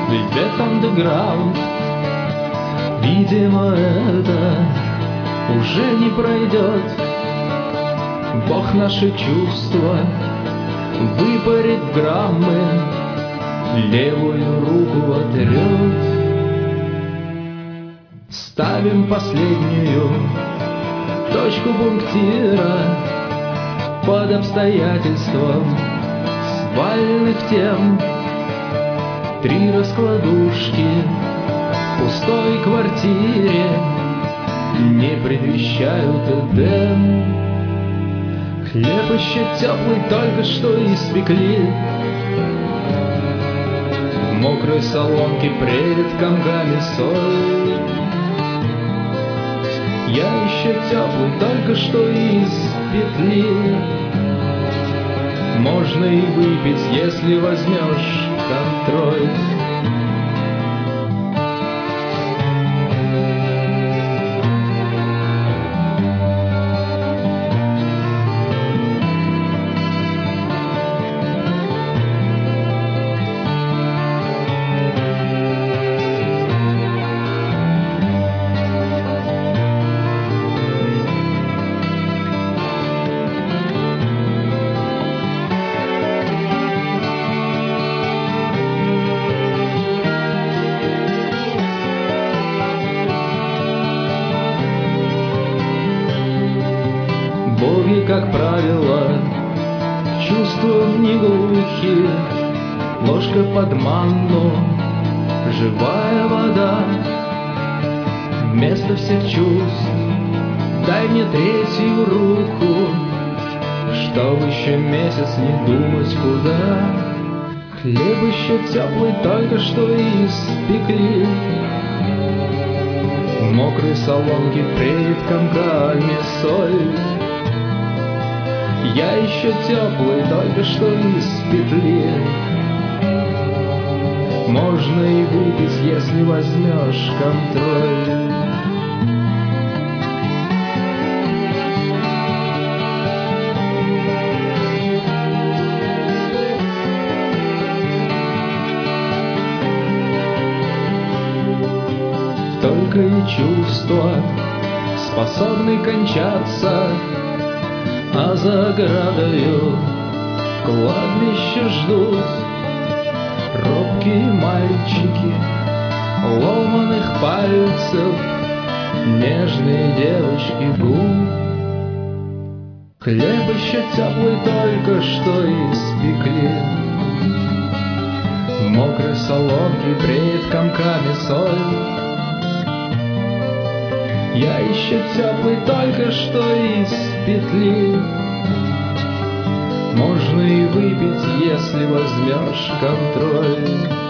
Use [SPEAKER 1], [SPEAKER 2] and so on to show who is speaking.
[SPEAKER 1] Ведь андеграунд, видимо, это уже не пройдет. Бог наши чувства выпарит в граммы, левую руку отрет. Ставим последнюю точку пунктира под обстоятельством сваленных тем. 3 раскладушки в пустой квартире не предвещают Эдем. Хлеб еще теплый, только что испекли в мокрой солонке перед комками соли. Я еще теплый, только что из петли. Можно и выпить, если возьмешь контроль. Боги, как правило, к чувствам не глухи. Ложка под манну, живая вода. Вместо всех чувств дай мне 3-ю руку, чтоб еще месяц не думать куда. Хлеб еще теплый, только что испекли в мокрой солонке перед комками соль. Я еще теплый, только что из петли. Можно и выпить, если возьмешь контроль. Только и чувства способны кончаться, а за оградою кладбище ждут робкие мальчики ломаных пальцев, нежные девочки губ. Хлеб еще теплый, только что испекли в мокрой солонке пред комками соль. Я еще теплый, только что из петли. Можно и выпить, если возьмешь контроль.